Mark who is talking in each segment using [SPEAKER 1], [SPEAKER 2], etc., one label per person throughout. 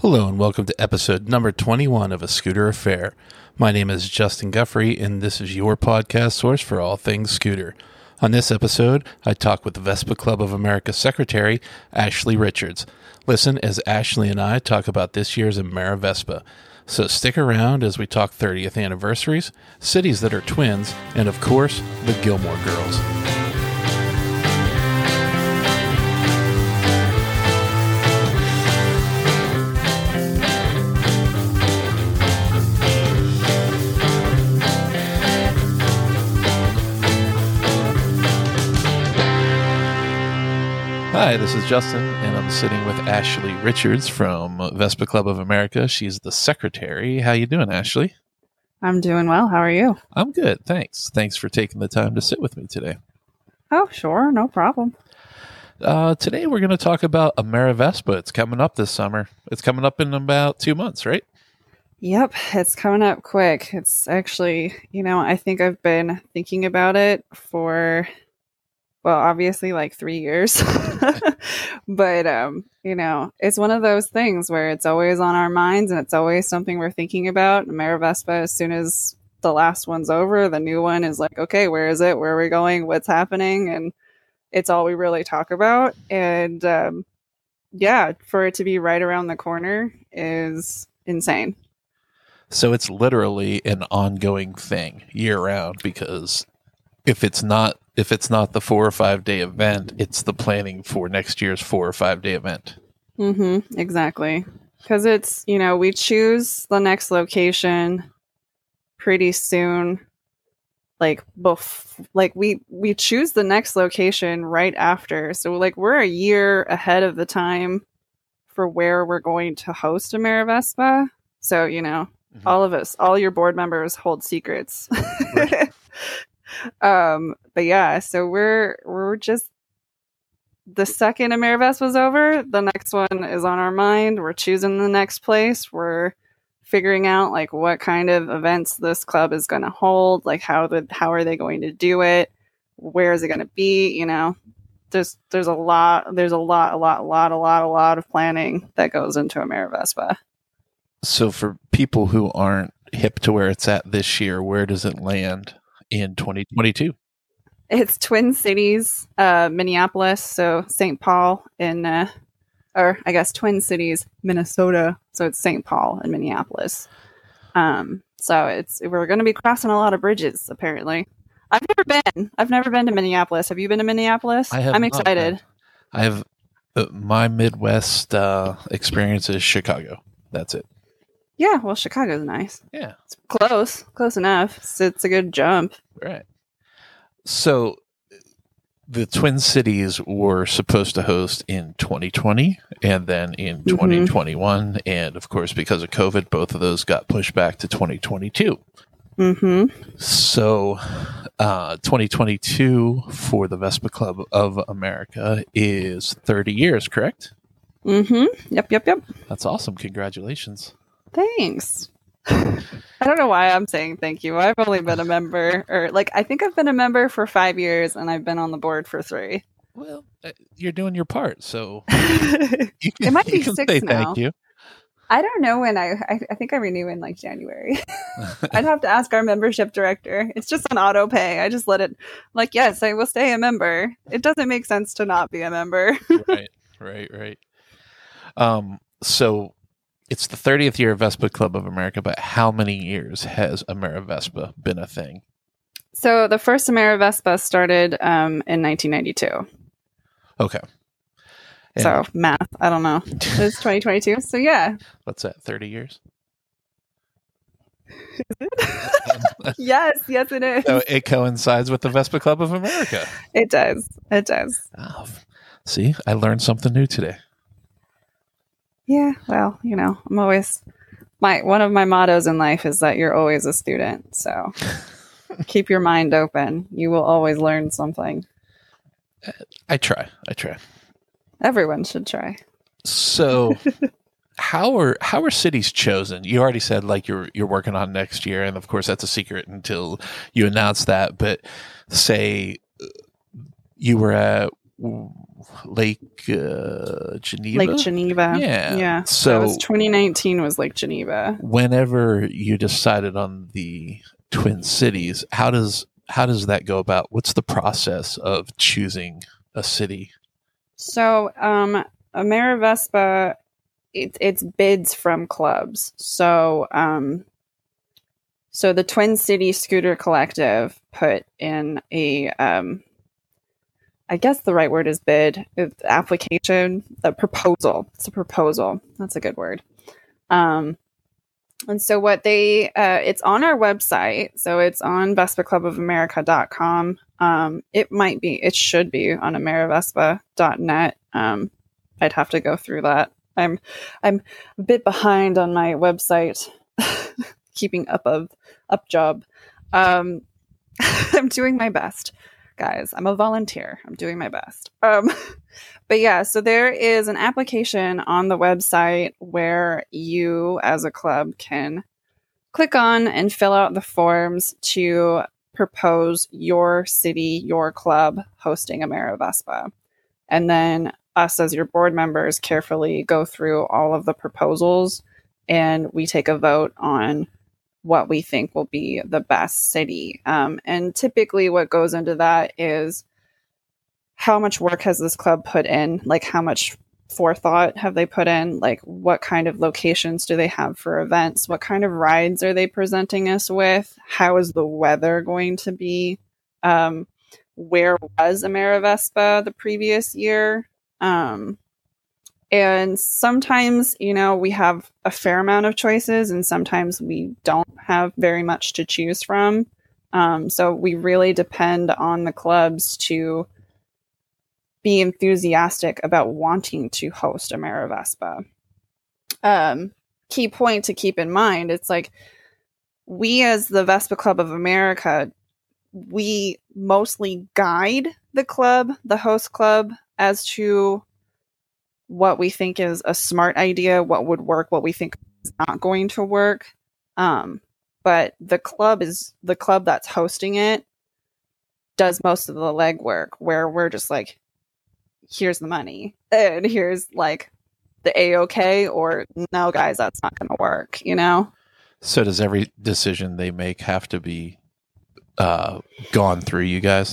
[SPEAKER 1] Hello and welcome to episode number 21 of A Scooter Affair. My name is Justin Guffrey and this is your podcast source for all things scooter. On this episode, I talk with the Vespa Club of America secretary, Ashley Richards. Listen as Ashley and I talk about this year's AmeriVespa. So stick around as we talk 30th anniversaries, cities that are twins, and of course, the Gilmore Girls. Hi, this is Justin, and I'm sitting with Ashley Richards from Vespa Club of America. She's the secretary. How you doing, Ashley?
[SPEAKER 2] I'm doing well. How are you?
[SPEAKER 1] I'm good, thanks. Thanks for taking the time to sit with me today.
[SPEAKER 2] Oh, sure. No problem.
[SPEAKER 1] Today we're going to talk about AmeriVespa. It's coming up this summer. It's coming up in about 2 months, right?
[SPEAKER 2] Yep, it's coming up quick. It's actually, I think I've been thinking about it for... well, obviously like 3 years, but, it's one of those things where it's always on our minds and it's always something we're thinking about. AmeriVespa, as soon as the last one's over, the new one is like, okay, where is it? Where are we going? What's happening? And it's all we really talk about. And for it to be right around the corner is insane.
[SPEAKER 1] So it's literally an ongoing thing year round, because if it's not the 4 or 5 day event, it's the planning for next year's 4 or 5 day event.
[SPEAKER 2] Mm-hmm, exactly. Because it's, we choose the next location pretty soon. We choose the next location right after. So we're a year ahead of the time for where we're going to host AmeriVespa. So,
[SPEAKER 1] Mm-hmm.
[SPEAKER 2] all of us, all your board members hold secrets.
[SPEAKER 1] Right.
[SPEAKER 2] But yeah, so we're just, the second AmeriVespa's over, the next one is on our mind. We're choosing the next place. We're figuring out what kind of events this club is going to hold, how are they going to do it? Where is it going to be? There's a lot of planning that goes into AmeriVespa.
[SPEAKER 1] So for people who aren't hip to where it's at this year, where does it land in 2022?
[SPEAKER 2] It's Twin Cities, Minneapolis, so St. Paul Twin Cities, Minnesota. So it's St. Paul and Minneapolis. So we're going to be crossing a lot of bridges, apparently. I've never been to Minneapolis. Have you been to Minneapolis? I'm excited.
[SPEAKER 1] I have my Midwest experience is Chicago. That's it.
[SPEAKER 2] Yeah, well, Chicago's nice.
[SPEAKER 1] Yeah.
[SPEAKER 2] It's close enough. So it's a good jump.
[SPEAKER 1] Right. So the Twin Cities were supposed to host in 2020 and then in 2021. And of course, because of COVID, both of those got pushed back to 2022.
[SPEAKER 2] Mm-hmm.
[SPEAKER 1] So 2022 for the Vespa Club of America is 30 years, correct?
[SPEAKER 2] Mm-hmm. Yep.
[SPEAKER 1] That's awesome. Congratulations.
[SPEAKER 2] Thanks. I don't know why I'm saying thank you. I've only been a member, I think I've been a member for 5 years and I've been on the board for 3.
[SPEAKER 1] Well, you're doing your part, so
[SPEAKER 2] it might be 6 now.
[SPEAKER 1] Thank you.
[SPEAKER 2] I don't know when I think I renew in January. I'd have to ask our membership director. It's just an auto pay. I just let it yes, I will stay a member. It doesn't make sense to not be a member.
[SPEAKER 1] Right. So it's the 30th year of Vespa Club of America, but how many years has AmeriVespa been a thing?
[SPEAKER 2] So the first AmeriVespa started in 1992.
[SPEAKER 1] Okay. And
[SPEAKER 2] so math, I don't know. It's 2022. So yeah.
[SPEAKER 1] What's that, 30 years?
[SPEAKER 2] Yes, it is.
[SPEAKER 1] So it coincides with the Vespa Club of America.
[SPEAKER 2] It does.
[SPEAKER 1] Oh, see, I learned something new today.
[SPEAKER 2] Yeah, well, I'm always one of my mottos in life is that you're always a student. So keep your mind open. You will always learn something.
[SPEAKER 1] I try.
[SPEAKER 2] Everyone should try.
[SPEAKER 1] So how are cities chosen? You already said you're working on next year, and of course that's a secret until you announce that. But say you were at Lake Geneva.
[SPEAKER 2] Lake Geneva.
[SPEAKER 1] Yeah.
[SPEAKER 2] Yeah.
[SPEAKER 1] So
[SPEAKER 2] that was 2019 was Lake Geneva.
[SPEAKER 1] Whenever you decided on the Twin Cities, how does that go about? What's the process of choosing a city?
[SPEAKER 2] So, AmeriVespa, it's bids from clubs. So, so the Twin City Scooter Collective put in a, I guess the right word is bid, application, a proposal. It's a proposal. That's a good word. And so what it's on our website. So it's on VespaClubOfAmerica.com. It should be on AmeriVespa.net. I'd have to go through that. I'm a bit behind on my website, keeping up job. I'm doing my best, guys. I'm a volunteer. I'm doing my best. But yeah, so there is an application on the website where you as a club can click on and fill out the forms to propose your city, your club hosting AmeriVespa. And then us as your board members carefully go through all of the proposals and we take a vote on what we think will be the best city. And typically what goes into that is how much work has this club put in? Like how much forethought have they put in? Like what kind of locations do they have for events? What kind of rides are they presenting us with? How is the weather going to be? Where was AmeriVespa the previous year? And sometimes, we have a fair amount of choices and sometimes we don't have very much to choose from. So we really depend on the clubs to be enthusiastic about wanting to host AmeriVespa. Key point to keep in mind, it's like we as the Vespa Club of America, we mostly guide the club, the host club, as to what we think is a smart idea, what would work, what we think is not going to work. But the club that's hosting it does most of the legwork, where we're just like, here's the money and here's like the A-OK or no, guys, that's not going to work,
[SPEAKER 1] So does every decision they make have to be gone through you guys?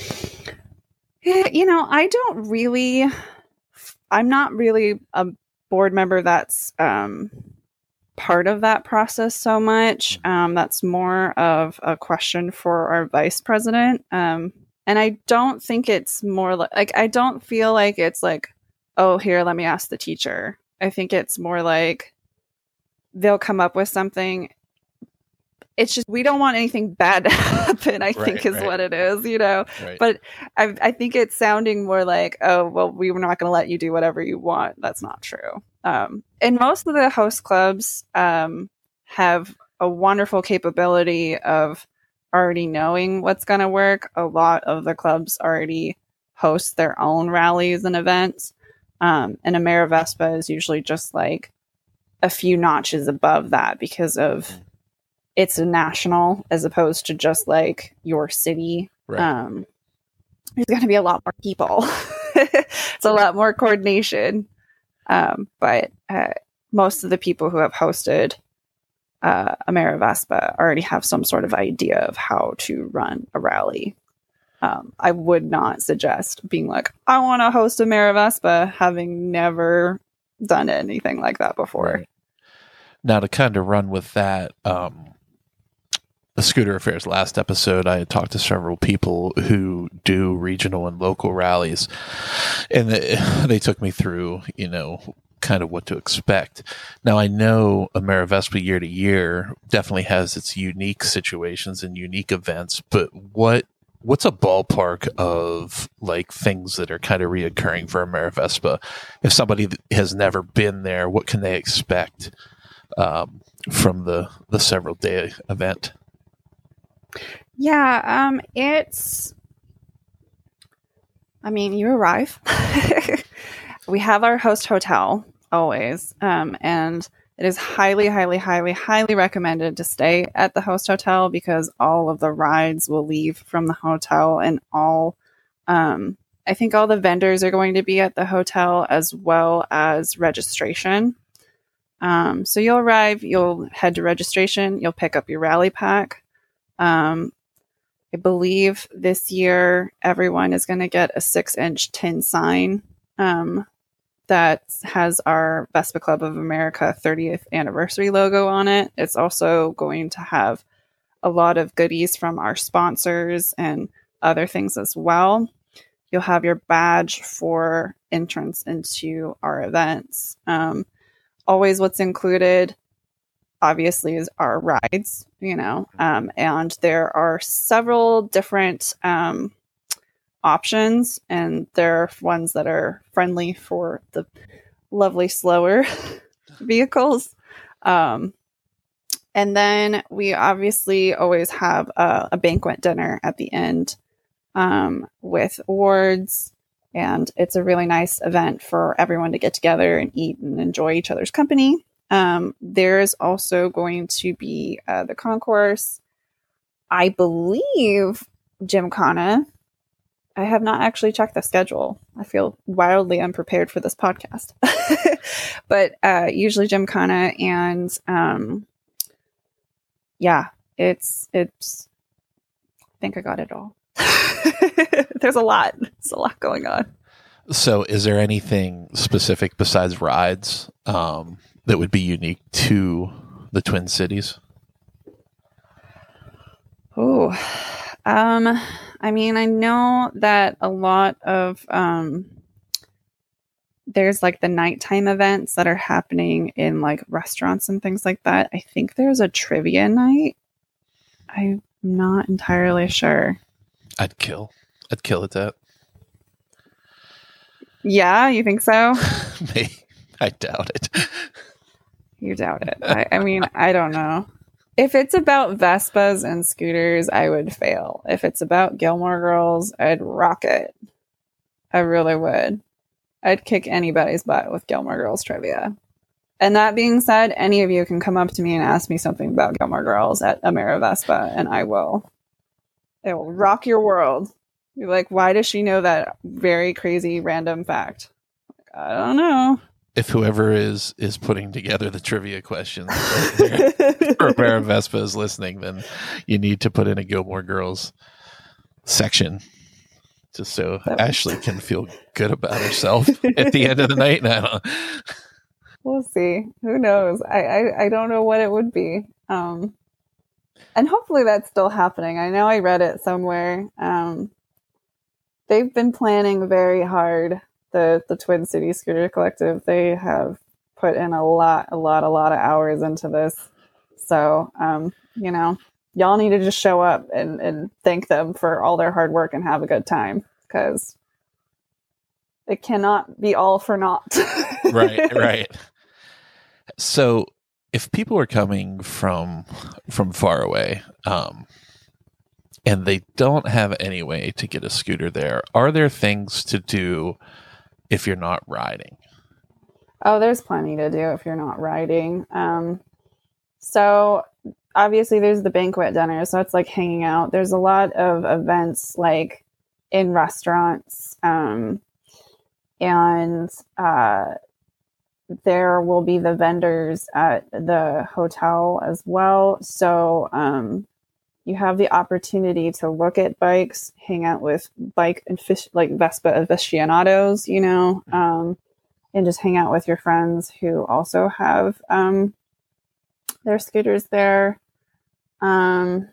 [SPEAKER 2] I'm not really a board member that's part of that process so much. That's more of a question for our vice president. And I don't think it's more like I don't feel like it's like, oh, here, let me ask the teacher. I think it's more like they'll come up with something. It's just we don't want anything bad to happen, I think is what it is, Right. But I think it's sounding more like, oh, well, we were not going to let you do whatever you want. That's not true. And most of the host clubs have a wonderful capability of already knowing what's going to work. A lot of the clubs already host their own rallies and events. And AmeriVespa is usually just like a few notches above that because of it's a national as opposed to just like your city. Right. There's going to be a lot more people. It's a lot more coordination. But most of the people who have hosted AmeriVespa already have some sort of idea of how to run a rally. I would not suggest being like, I want to host AmeriVespa, having never done anything like that before.
[SPEAKER 1] Right. Now, to kind of run with that, the Scooter Affairs last episode, I had talked to several people who do regional and local rallies, and they took me through, kind of what to expect. Now, I know AmeriVespa year to year definitely has its unique situations and unique events, but what's a ballpark of like things that are kind of reoccurring for AmeriVespa? If somebody has never been there, what can they expect from the several day event?
[SPEAKER 2] Yeah, you arrive. We have our host hotel always, and it is highly, highly, highly, highly recommended to stay at the host hotel because all of the rides will leave from the hotel and all I think all the vendors are going to be at the hotel as well as registration. So you'll arrive, you'll head to registration, you'll pick up your rally pack. I believe this year everyone is going to get a 6-inch tin sign that has our Vespa Club of America 30th anniversary logo on it. It's also going to have a lot of goodies from our sponsors and other things as well. You'll have your badge for entrance into our events. Always what's included, obviously, is our rides, and there are several different options, and there are ones that are friendly for the lovely slower vehicles. And then we obviously always have a banquet dinner at the end with awards, and it's a really nice event for everyone to get together and eat and enjoy each other's company. There's also going to be the concourse, I believe, Gymkhana. I have not actually checked the schedule. I feel wildly unprepared for this podcast. But usually Gymkhana, and yeah, it's I think I got it all. There's a lot. There's a lot going on.
[SPEAKER 1] So is there anything specific besides rides that would be unique to the Twin Cities?
[SPEAKER 2] Oh, I mean, I know that a lot of there's like the nighttime events that are happening in like restaurants and things like that. I think there's a trivia night. I'm not entirely sure. I'd kill
[SPEAKER 1] at that.
[SPEAKER 2] Yeah, you think so?
[SPEAKER 1] Me, I doubt it.
[SPEAKER 2] You doubt it. I mean, I don't know. If it's about Vespas and scooters, I would fail. If it's about Gilmore Girls, I'd rock it. I really would. I'd kick anybody's butt with Gilmore Girls trivia. And that being said, any of you can come up to me and ask me something about Gilmore Girls at AmeriVespa, and I will. It will rock your world. You're like, why does she know that very crazy random fact? I don't know.
[SPEAKER 1] If whoever is putting together the trivia questions or AmeriVespa is listening, then you need to put in a Gilmore Girls section just so Ashley can feel good about herself at the end of the night.
[SPEAKER 2] We'll see. Who knows? I don't know what it would be. And hopefully that's still happening. I know I read it somewhere. They've been planning very hard. The Twin Cities Scooter Collective, they have put in a lot of hours into this. So, y'all need to just show up and thank them for all their hard work and have a good time, because it cannot be all for naught.
[SPEAKER 1] Right. So if people are coming from far away, and they don't have any way to get a scooter there, are there things to do if you're not riding?
[SPEAKER 2] Oh, there's plenty to do if you're not riding. So obviously there's the banquet dinner, so it's like hanging out. There's a lot of events like in restaurants, and there will be the vendors at the hotel as well. So you have the opportunity to look at bikes, hang out with bike and like Vespa aficionados, and just hang out with your friends who also have their scooters there. And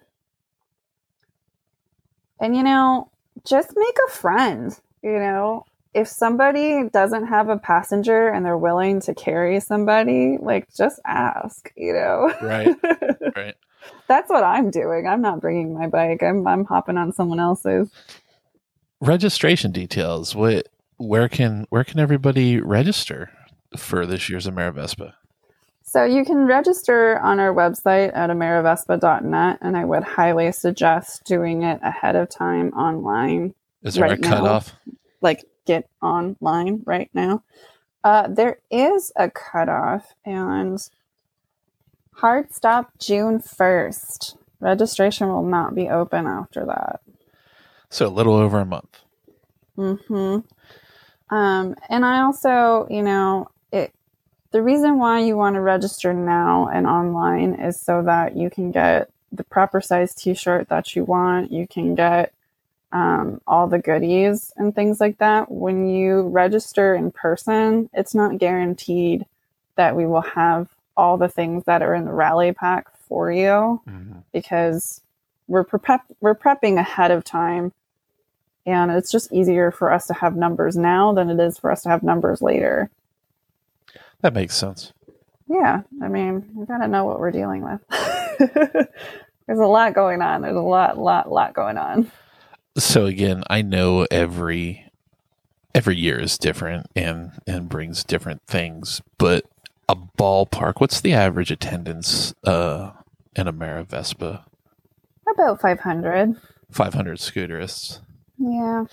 [SPEAKER 2] just make a friend. If somebody doesn't have a passenger and they're willing to carry somebody, like, just ask.
[SPEAKER 1] Right.
[SPEAKER 2] That's what I'm doing. I'm not bringing my bike. I'm hopping on someone else's.
[SPEAKER 1] Registration details. Where can everybody register for this year's AmeriVespa?
[SPEAKER 2] So you can register on our website at amerivespa.net, and I would highly suggest doing it ahead of time online.
[SPEAKER 1] Is there a cutoff?
[SPEAKER 2] Like, get online right now. There is a cutoff, and hard stop June 1st. Registration will not be open after that.
[SPEAKER 1] So a little over a month.
[SPEAKER 2] Mm-hmm. And I also, the reason why you want to register now and online is so that you can get the proper size t-shirt that you want. You can get all the goodies and things like that. When you register in person, it's not guaranteed that we will have all the things that are in the rally pack for you, because we're prepping ahead of time, and it's just easier for us to have numbers now than it is for us to have numbers later.
[SPEAKER 1] That makes sense.
[SPEAKER 2] Yeah, I mean, we gotta know what we're dealing with. There's a lot going on. There's a lot going on.
[SPEAKER 1] So again, I know every year is different and brings different things, but a ballpark, what's the average attendance in AmeriVespa?
[SPEAKER 2] About 500.
[SPEAKER 1] 500 scooterists.
[SPEAKER 2] Yeah.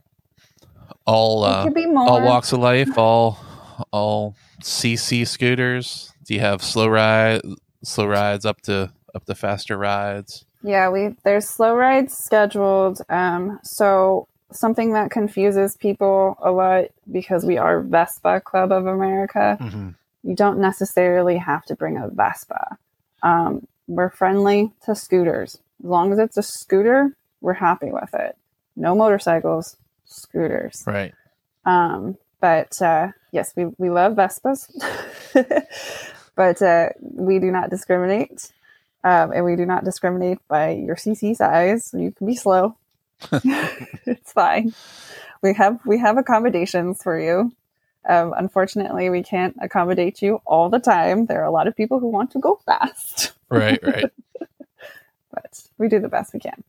[SPEAKER 1] All
[SPEAKER 2] could be more.
[SPEAKER 1] all walks of life, all CC scooters. Do you have slow rides up to faster rides?
[SPEAKER 2] Yeah, there's slow rides scheduled. So something that confuses people a lot, because we are Vespa Club of America, you don't necessarily have to bring a Vespa. We're friendly to scooters. As long as it's a scooter, we're happy with it. No motorcycles, scooters.
[SPEAKER 1] Right.
[SPEAKER 2] But yes, we love Vespas, but we do not discriminate. And we do not discriminate by your CC size. You can be slow. It's fine. We have accommodations for you. Unfortunately, we can't accommodate you all the time. There are a lot of people who want to go fast.
[SPEAKER 1] Right.
[SPEAKER 2] But we do the best we can.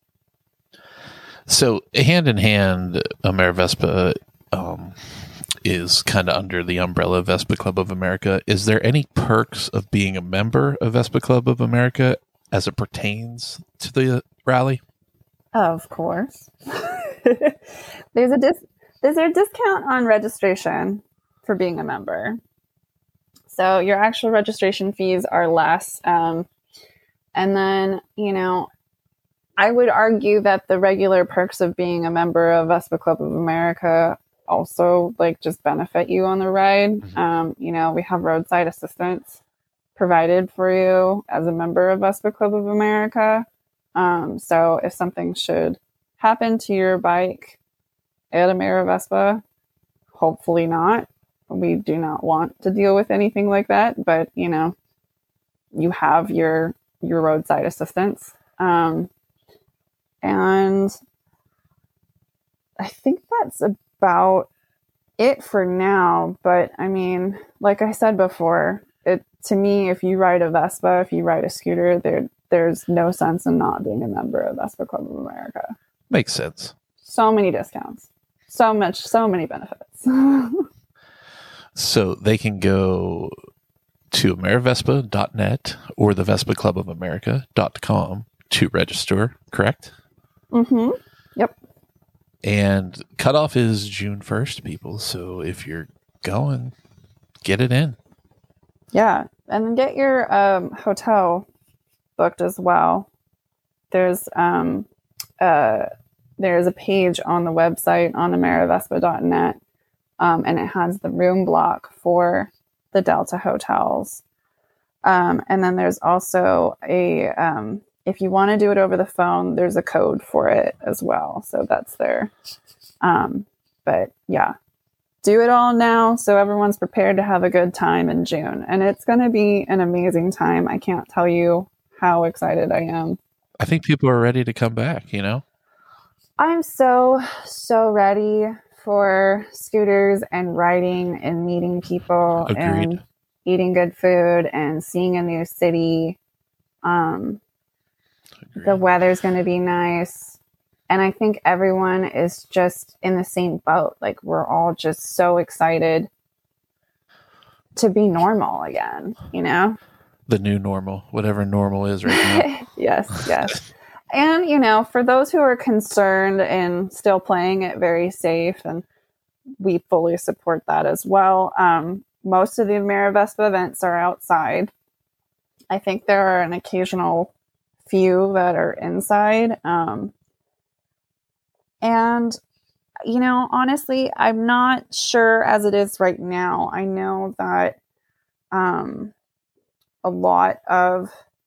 [SPEAKER 1] So hand in hand, AmeriVespa is kind of under the umbrella of Vespa Club of America. Is there any perks of being a member of Vespa Club of America as it pertains to the rally?
[SPEAKER 2] Of course. There's a discount on registration for being a member. So your actual registration fees are less. And then, I would argue that the regular perks of being a member of Vespa Club of America also just benefit you on the ride. We have roadside assistance provided for you as a member of Vespa Club of America. So if something should happen to your bike at AmeriVespa, hopefully not. We do not want to deal with anything like that, but you have your roadside assistance. And I think that's about it for now. But I mean, like I said before, to me, if you ride a Vespa, if you ride a scooter, there's no sense in not being a member of Vespa Club of America.
[SPEAKER 1] Makes sense.
[SPEAKER 2] So many discounts, so many benefits.
[SPEAKER 1] So they can go to amerivespa.net or the Vespa Club of America.com to register, correct?
[SPEAKER 2] Yep.
[SPEAKER 1] And cutoff is June 1st, people. So if you're going, get it in.
[SPEAKER 2] Yeah. And then get your hotel booked as well. There's a page on the website on amerivespa.net, and it has the room block for the Delta hotels. And then there's also if you want to do it over the phone, there's a code for it as well. So that's there. But yeah, do it all now so everyone's prepared to have a good time in June. And it's going to be an amazing time. I can't tell you how excited I am.
[SPEAKER 1] I think people are ready to come back,
[SPEAKER 2] I'm so ready for scooters and riding and meeting people.
[SPEAKER 1] Agreed.
[SPEAKER 2] And eating good food and seeing a new city. The weather's going to be nice. And I think everyone is just in the same boat. We're all just so excited to be normal again,
[SPEAKER 1] The new normal, whatever normal is right now.
[SPEAKER 2] Yes. And, for those who are concerned and still playing it very safe, and we fully support that as well. Most of the AmeriVespa events are outside. I think there are an occasional few that are inside. And Honestly, I'm not sure as it is right now. I know that a lot of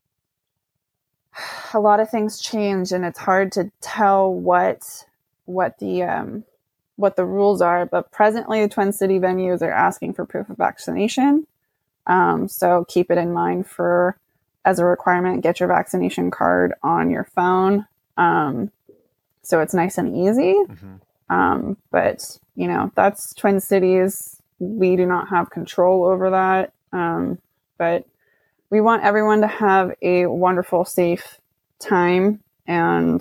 [SPEAKER 2] things change, and it's hard to tell what the rules are. But presently, the Twin City venues are asking for proof of vaccination. So keep it in mind as a requirement. Get your vaccination card on your phone, so it's nice and easy. Mm-hmm. But that's Twin Cities. We do not have control over that. But we want everyone to have a wonderful, safe time. And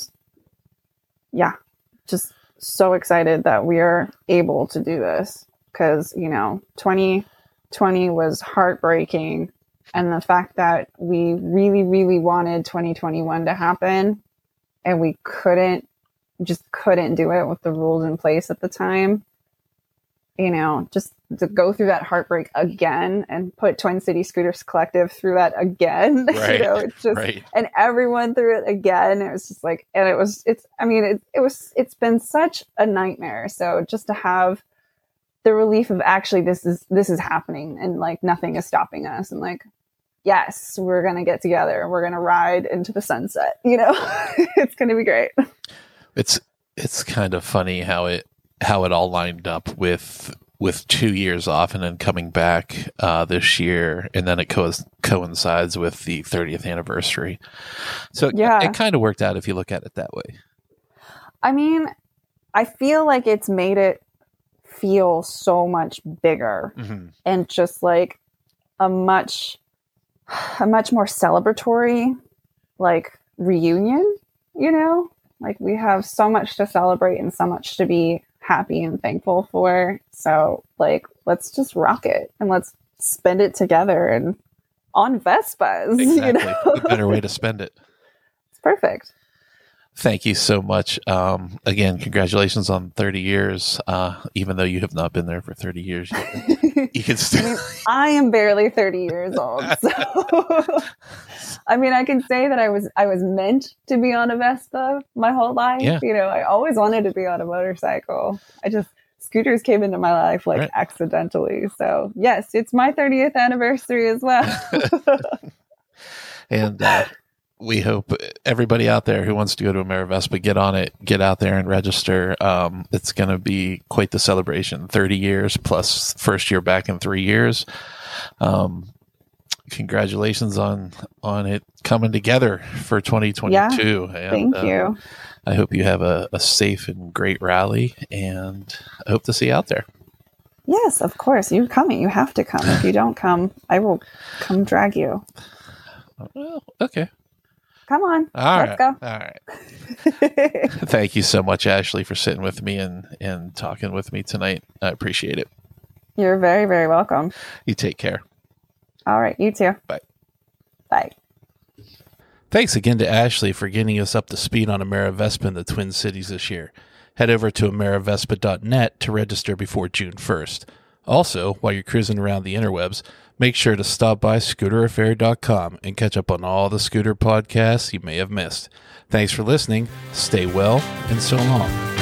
[SPEAKER 2] just so excited that we are able to do this, because, 2020 was heartbreaking. And the fact that we really, really wanted 2021 to happen, and we couldn't do it with the rules in place at the time, just to go through that heartbreak again and put Twin City Scooters Collective through that again.
[SPEAKER 1] Right.
[SPEAKER 2] It's just, right. And everyone through it again. It was just like, and it's been such a nightmare. So just to have the relief of actually this is happening, and like nothing is stopping us, and like, yes, we're going to get together. We're going to ride into the sunset. It's going to be great.
[SPEAKER 1] It's kind of funny how it all lined up with 2 years off and then coming back this year, and then it coincides with the 30th anniversary. So it kind of worked out if you look at it that way.
[SPEAKER 2] I mean, I feel like it's made it feel so much bigger, mm-hmm. and just like a much more celebratory, like, reunion, like we have so much to celebrate and so much to be happy and thankful for. So like, let's just rock it and let's spend it together and on Vespas.
[SPEAKER 1] Exactly. A better way to spend it.
[SPEAKER 2] It's perfect.
[SPEAKER 1] Thank you so much. Again, congratulations on 30 years. Even though you have not been there for 30 years, you can still.
[SPEAKER 2] I am barely 30 years old. So, I can say that I was meant to be on a Vespa my whole life. Yeah. I always wanted to be on a motorcycle. Scooters came into my life like accidentally. So yes, it's my 30th anniversary as well.
[SPEAKER 1] And, we hope everybody out there who wants to go to AmeriVespa, get on it, get out there and register. It's going to be quite the celebration. 30 years plus first year back in 3 years. Congratulations on it coming together for 2022.
[SPEAKER 2] Yeah, thank you.
[SPEAKER 1] I hope you have a safe and great rally, and I hope to see you out there.
[SPEAKER 2] Yes, of course. You're coming. You have to come. If you don't come, I will come drag you.
[SPEAKER 1] Well, okay.
[SPEAKER 2] Come on. Let's go.
[SPEAKER 1] All right. Thank you so much, Ashley, for sitting with me and talking with me tonight. I appreciate it.
[SPEAKER 2] You're very, very welcome.
[SPEAKER 1] You take care.
[SPEAKER 2] All right. You too.
[SPEAKER 1] Bye.
[SPEAKER 2] Bye.
[SPEAKER 1] Thanks again to Ashley for getting us up to speed on AmeriVespa in the Twin Cities this year. Head over to amerivespa.net to register before June 1st. Also, while you're cruising around the interwebs, make sure to stop by scooteraffair.com and catch up on all the scooter podcasts you may have missed. Thanks for listening. Stay well, and so long.